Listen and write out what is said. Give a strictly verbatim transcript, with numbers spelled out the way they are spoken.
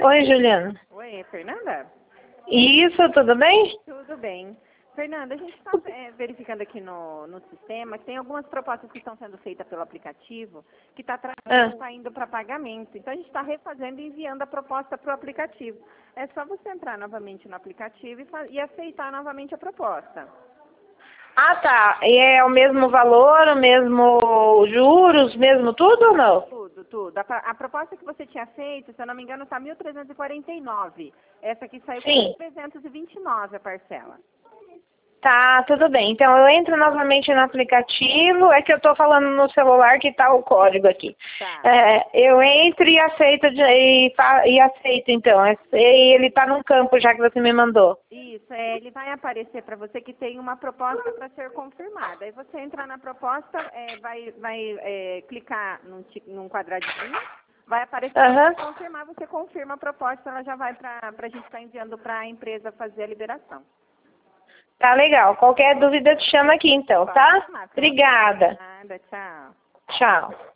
Oi, Juliana. Oi, é Fernanda? Isso, tudo bem? Tudo bem. Fernanda, a gente está é, verificando aqui no, no sistema que tem algumas propostas que estão sendo feitas pelo aplicativo que está Ah. tá indo para pagamento. Então, a gente está refazendo e enviando a proposta para o aplicativo. É só você entrar novamente no aplicativo e, fa- e aceitar novamente a proposta. Ah, tá. E é o mesmo valor, o mesmo juros, mesmo tudo ou não? Tudo, tudo. A, pa- a proposta que você tinha feito, se eu não me engano, está mil trezentos e quarenta e nove. Essa aqui saiu por Sim. trezentos e vinte e nove a parcela. Tá, tudo bem. Então eu entro novamente no aplicativo, é que eu estou falando no celular que está o código aqui. Tá. É, eu entro e aceito, de- e, fa- e aceito então. É- E ele está num campo já que você me mandou. Isso, é, ele vai aparecer para você que tem uma proposta para ser confirmada. Aí você entra na proposta, é, vai, vai é, clicar num, ti- num quadradinho, vai aparecer Aham. para confirmar, você confirma a proposta, ela já vai para a gente estar enviando para a empresa fazer a liberação. Tá legal. Qualquer dúvida te chama aqui então, Pode tá? chamar, Fernanda. Obrigada. Nada, tchau. Tchau.